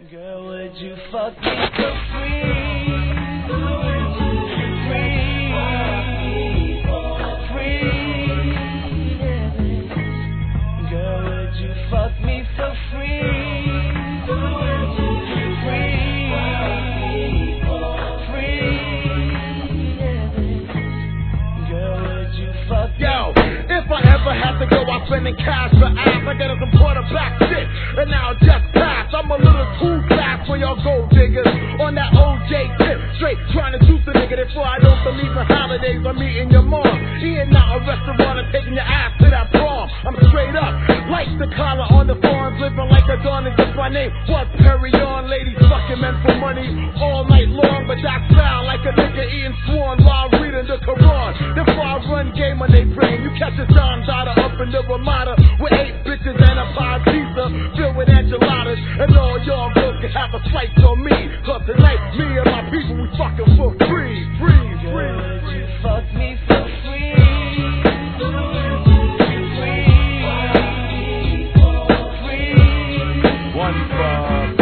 Girl, would you fuck me for free? Girl, would you fuck me for free? Girl, would you fuck me? Yo, if I ever had to go out spending cash for ass, I get some quarterback shit, and now just pass. I'm a little too fast for y'all gold diggers on that OJ tip, straight trying to juice a nigga. That's why I don't believe in holidays. I'm eating your mom, eating out a restaurant and taking your ass to that prom. I'm straight up, like the collar on the farm, living like a dawn and just my name. What Perry on, ladies fucking men for money all night long, but that sound like a nigga eating swan while reading the Quran. Then I run game when they pray. You catch a John Dada up in the Ramada with 8 bitches and a pie pizza filled with enchiladas, and all y'all girls can have a slice on me. Cause tonight, me and my people, we fucking for free. Girl, would you fuck me for free? One fuck.